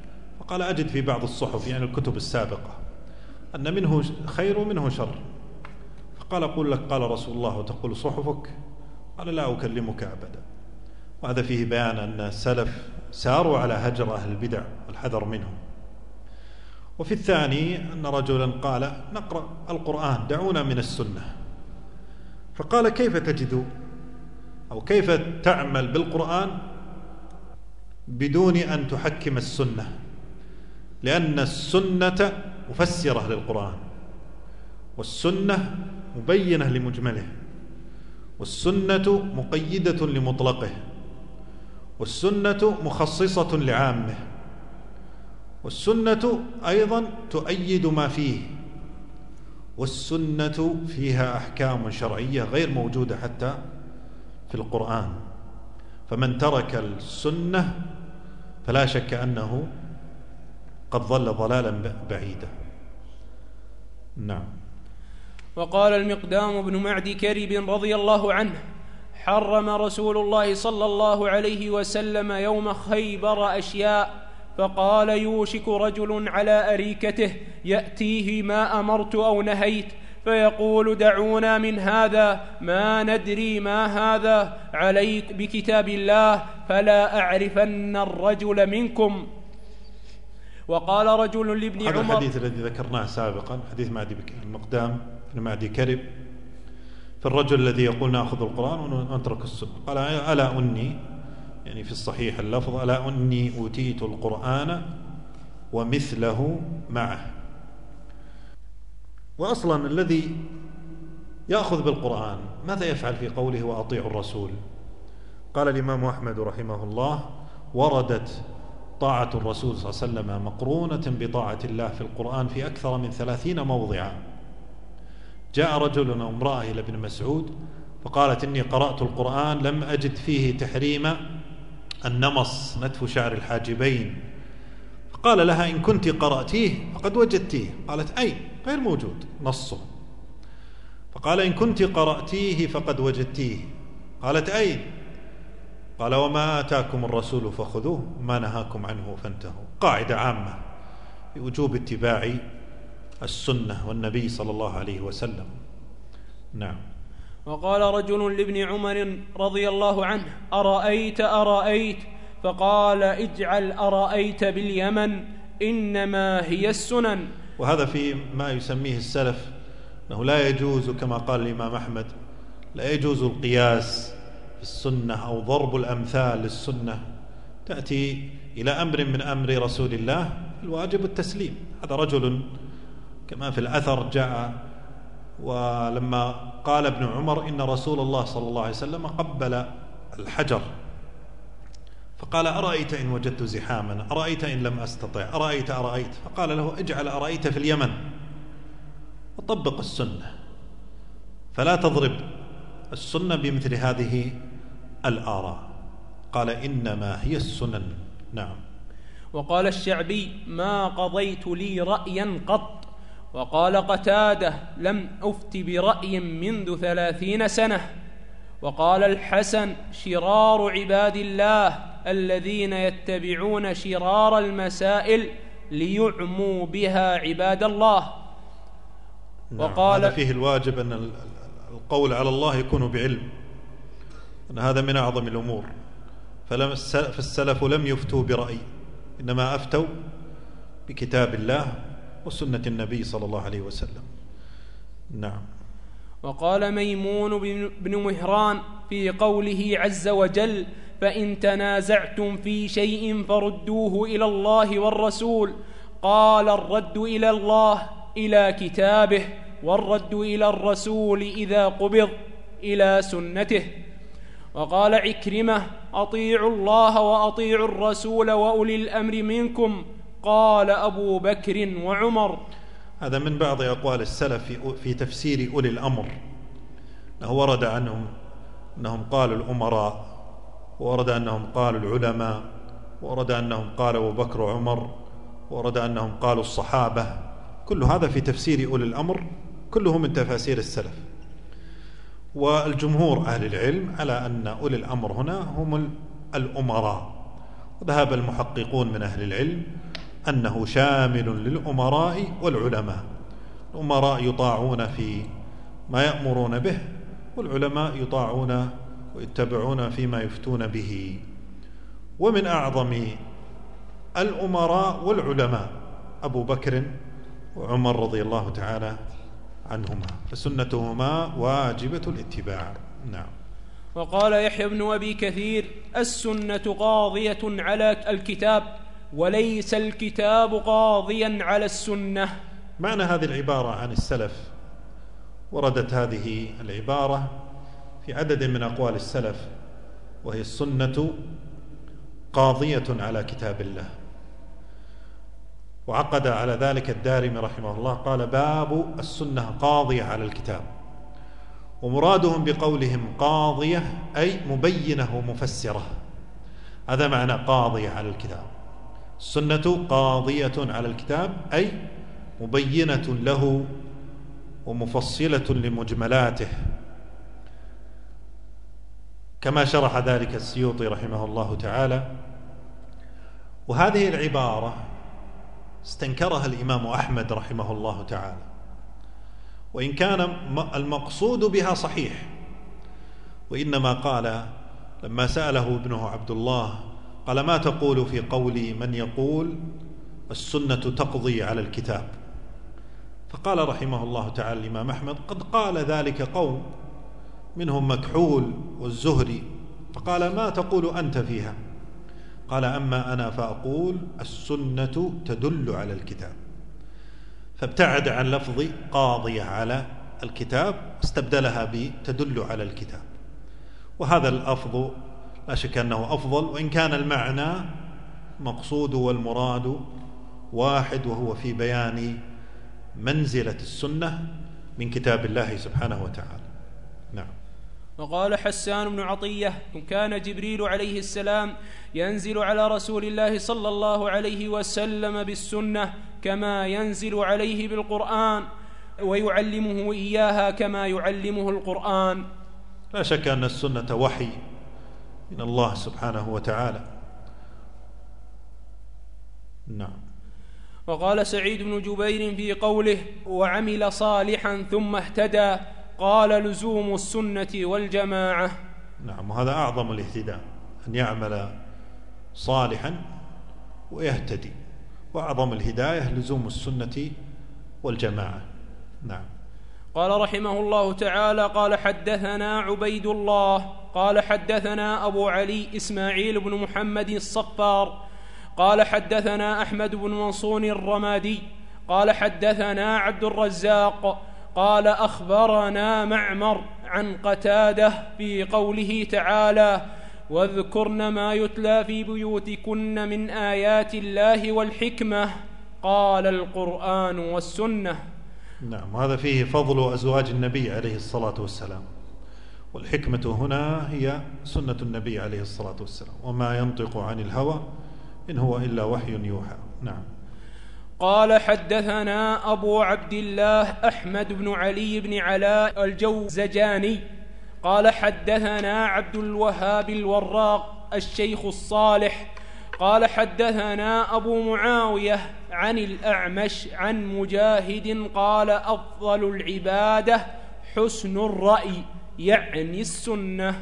فقال أجد في بعض الصحف يعني الكتب السابقة أن منه خير ومنه شر. فقال أقول لك قال رسول الله وتقول صحفك؟ قال لا أكلمك أبدا. وهذا فيه بيان أن السلف ساروا على هجر أهل البدع والحذر منهم. وفي الثاني أن رجلا قال نقرأ القرآن دعونا من السنة. فقال كيف تجد أو كيف تعمل بالقرآن بدون أن تحكم السنة؟ لأن السنة مفسرة للقرآن، والسنة مبينة لمجمله، والسنة مقيدة لمطلقه، والسنة مخصصة لعامه، والسنة أيضا تؤيد ما فيه، والسنة فيها أحكام شرعية غير موجودة حتى في القرآن. فمن ترك السنة فلا شك أنه قد ضل ضلالا بعيدا. نعم. وقال المقدام بن معد كرب رضي الله عنه: حرم رسول الله صلى الله عليه وسلم يوم خيبر أشياء، فقال يوشك رجل على أريكته يأتيه ما أمرت أو نهيت فيقول دعونا من هذا ما ندري ما هذا، عليك بكتاب الله فلا أعرفن الرجل منكم. وقال رجل لابن عمر، هذا الحديث الذي ذكرناه سابقا، حديث المقدام بن معدي كرب في الرجل الذي يقول نأخذ القرآن ونترك السنة. قال ألا أني، يعني في الصحيح اللفظ ألا أني أوتيت القرآن ومثله معه. وأصلا الذي يأخذ بالقرآن ماذا يفعل في قوله وأطيعوا الرسول؟ قال الإمام أحمد رحمه الله: وردت طاعة الرسول صلى الله عليه وسلم مقرونة بطاعة الله في القرآن في أكثر من 30 موضعا. جاء رجل أو امرأة إلى ابن مسعود فقالت إني قرأت القرآن لم أجد فيه تحريم النمص نتف شعر الحاجبين. فقال لها إن كنت قرأتيه فقد وجدتيه. قالت أي؟ غير موجود نصه. فقال إن كنت قرأتيه فقد وجدتيه. قالت أي؟ قال وما آتاكم الرسول فخذوه وما نهاكم عنه فانتهوا. قاعدة عامة بوجوب اتباع السنة والنبي صلى الله عليه وسلم. نعم. وقال رجل لابن عمر رضي الله عنه: أرأيت؟ فقال اجعل أرأيت باليمن إنما هي السنن. وهذا في ما يسميه السلف أنه لا يجوز، كما قال الإمام أحمد، لا يجوز القياس في السنة أو ضرب الأمثال للسنة. تأتي إلى أمر من أمر رسول الله الواجب التسليم. هذا رجل كما في الأثر جاء ولما قال ابن عمر إن رسول الله صلى الله عليه وسلم قبل الحجر فقال أرأيت إن وجدت زحاما، أرأيت إن لم أستطع، أرأيت. فقال له اجعل أرأيت في اليمن وطبق السنة، فلا تضرب السنة بمثل هذه الآراء. قال إنما هي السنن. نعم. وقال الشعبي: ما قضيت لي رأيا قط. وقال قتادة: لم أفت برأي منذ 30 سنة. وقال الحسن: شرار عباد الله الذين يتبعون شرار المسائل ليعموا بها عباد الله. نعم. وقال هذا فيه الواجب أن القول على الله يكون بعلم، أن هذا من أعظم الأمور. فالسلف لم يفتوا برأي، إنما أفتوا بكتاب الله وسنة النبي صلى الله عليه وسلم. نعم. وقال ميمون بن مهران في قوله عز وجل: فإن تنازعتم في شيء فردوه إلى الله والرسول. قال: الرد إلى الله إلى كتابه، والرد إلى الرسول إذا قبض إلى سنته. وقال عكرمة: أطيعوا الله وأطيعوا الرسول وأولي الأمر منكم. قال أبو بكر وعمر. هذا من بعض أقوال السلف في تفسير أولي الأمر، أنه ورد عنهم أنهم قالوا الأمراء، ورد أنهم قالوا العلماء، ورد أنهم قالوا أبو بكر وعمر، ورد أنهم قالوا الصحابة. كل هذا في تفسير أولي الأمر، كله من تفاسير السلف. والجمهور أهل العلم على أن أولي الأمر هنا هم الأمراء. وذهب المحققون من أهل العلم أنه شامل للأمراء والعلماء. الأمراء يطاعون في ما يأمرون به، والعلماء يطاعون ويتبعون فيما يفتون به. ومن أعظم الأمراء والعلماء أبو بكر وعمر رضي الله تعالى عنهما، فسنتهما واجبة الاتباع. نعم. وقال يحيى بن أبي كثير: السنة قاضية على الكتاب، وليس الكتاب قاضيا على السنة. معنى هذه العبارة عن السلف، وردت هذه العبارة في عدد من أقوال السلف، وهي السنة قاضية على كتاب الله. وعقد على ذلك الدارمي رحمه الله، قال: باب السنة قاضية على الكتاب. ومرادهم بقولهم قاضية أي مبينة ومفسرة، هذا معنى قاضية على الكتاب. السنة قاضية على الكتاب أي مبينة له ومفصلة لمجملاته، كما شرح ذلك السيوطي رحمه الله تعالى. وهذه العبارة استنكرها الإمام أحمد رحمه الله تعالى، وإن كان المقصود بها صحيح، وإنما قال لما سأله ابنه عبد الله قال: ما تقول في قول من يقول السنة تقضي على الكتاب؟ فقال رحمه الله تعالى الإمام أحمد: قد قال ذلك قوم منهم مكحول والزهري، فقال: ما تقول أنت فيها؟ قال: أما أنا فأقول السنة تدل على الكتاب. فابتعد عن لفظ قاضية على الكتاب، استبدلها بتدل على الكتاب. وهذا الأفضل لا شك أنه أفضل، وإن كان المعنى مقصود والمراد واحد، وهو في بيان منزلة السنة من كتاب الله سبحانه وتعالى. نعم. وقال حسان بن عطية: كان جبريل عليه السلام ينزل على رسول الله صلى الله عليه وسلم بالسنة كما ينزل عليه بالقرآن، ويعلمه إياها كما يعلمه القرآن. لا شك أن السنة وحي من الله سبحانه وتعالى. نعم. وقال سعيد بن جبير في قوله: وعمل صالحا ثم اهتدى، قال: لزوم السنة والجماعة. نعم. وهذا أعظم الاهتداء، أن يعمل صالحا ويهتدي، وأعظم الهداية لزوم السنة والجماعة. نعم. قال رحمه الله تعالى: قال حدثنا عبيد الله قال حدثنا أبو علي إسماعيل بن محمد الصفار قال حدثنا أحمد بن منصور الرمادي قال حدثنا عبد الرزاق قال أخبرنا معمر عن قتادة في قوله تعالى: واذكرن ما يتلى في بيوتكن من آيات الله والحكمة، قال: القرآن والسنة. نعم. وهذا فيه فضل أزواج النبي عليه الصلاة والسلام، والحكمة هنا هي سنة النبي عليه الصلاة والسلام، وما ينطق عن الهوى إن هو إلا وحي يوحى. نعم. قال حدثنا أبو عبد الله أحمد بن علي بن علاء الجوزجاني قال حدثنا عبد الوهاب الوراق الشيخ الصالح قال حدثنا أبو معاوية عن الأعمش عن مجاهد قال: أفضل العبادة حسن الرأي، يعني السنة.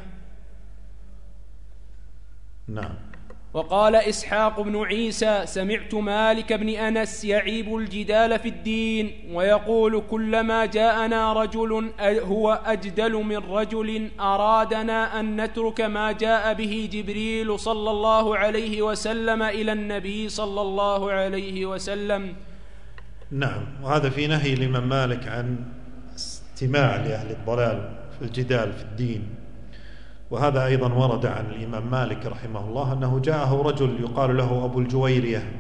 نعم. وقال إسحاق بن عيسى: سمعت مالك بن أنس يعيب الجدال في الدين ويقول: كلما جاءنا رجل هو أجدل من رجل أرادنا أن نترك ما جاء به جبريل صلى الله عليه وسلم إلى النبي صلى الله عليه وسلم. نعم. وهذا في نهي الإمام مالك عن استماع لأهل الضلال في الجدال في الدين. وهذا أيضا ورد عن الإمام مالك رحمه الله أنه جاءه رجل يقال له أبو الجويرية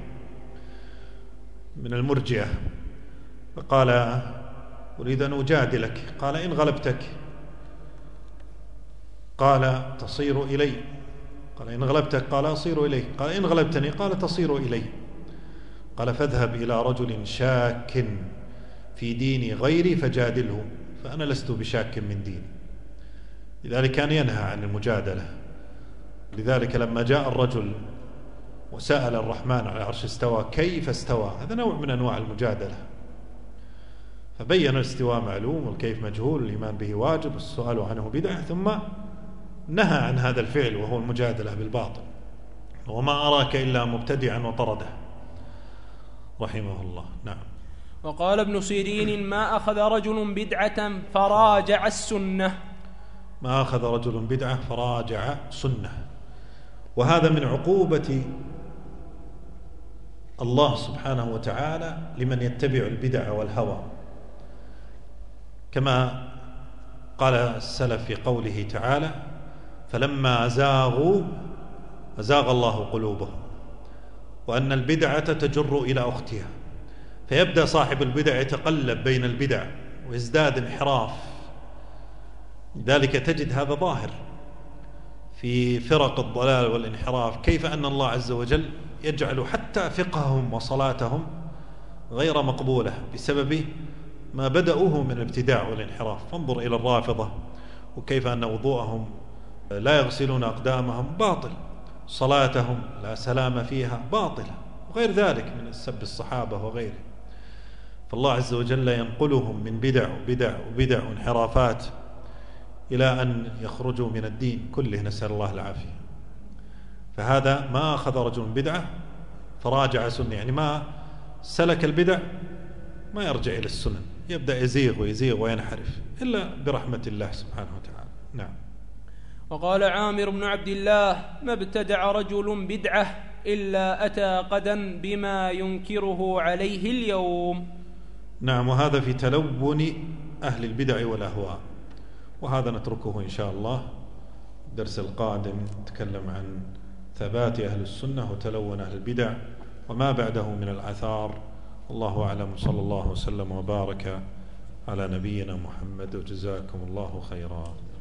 من المرجئة، فقال: أريد أن أجادلك. قال: إن غلبتك. قال: تصير إلي. قال: إن غلبتك. قال: أصير إليك. قال: إن غلبتني. قال: تصير إلي. قال: فاذهب إلى رجل شاك في دين غيري فجادله، فأنا لست بشاك من ديني. لذلك كان ينهى عن المجادلة. لذلك لما جاء الرجل وسأل الرحمن على العرش استوى كيف استوى، هذا نوع من أنواع المجادلة. فبين الاستواء معلوم والكيف مجهول، الإيمان به واجب والسؤال عنه بدعة، ثم نهى عن هذا الفعل وهو المجادلة بالباطل. وما أراك إلا مبتدعا وطرده رحمه الله. نعم. وقال ابن سيرين: ما أخذ رجل بدعة فراجع السنة. ما أخذ رجل بدعة فراجع سنة. وهذا من عقوبة الله سبحانه وتعالى لمن يتبع البدع والهوى، كما قال السلف في قوله تعالى: فلما أزاغوا أزاغ الله قلوبهم، وأن البدعة تجر إلى أختها، فيبدأ صاحب البدع يتقلب بين البدع ويزداد انحراف. لذلك تجد هذا ظاهر في فرق الضلال والانحراف، كيف أن الله عز وجل يجعل حتى فقههم وصلاتهم غير مقبولة بسبب ما بدأوه من الابتداع والانحراف. فانظر إلى الرافضة وكيف أن وضوءهم لا يغسلون أقدامهم باطل، صلاتهم لا سلام فيها باطلة، وغير ذلك من سب الصحابة وغيره. فالله عز وجل ينقلهم من بدع وبدع وبدع وانحرافات إلى أن يخرجوا من الدين كله، نسأل الله العافية. فهذا ما أخذ رجل بدعة فراجع سنة، يعني ما سلك البدع ما يرجع إلى السنن، يبدأ يزيغ ويزيغ وينحرف إلا برحمة الله سبحانه وتعالى. نعم. وقال عامر بن عبد الله: ما ابتدع رجل بدعة إلا أتى غدا بما ينكره عليه اليوم. نعم. وهذا في تلون أهل البدع والأهواء، وهذا نتركه إن شاء الله. الدرس القادم نتكلم عن ثبات أهل السنة وتلون أهل البدع وما بعده من الآثار. الله أعلم، صلى الله وسلم وبارك على نبينا محمد، وجزاكم الله خيرا.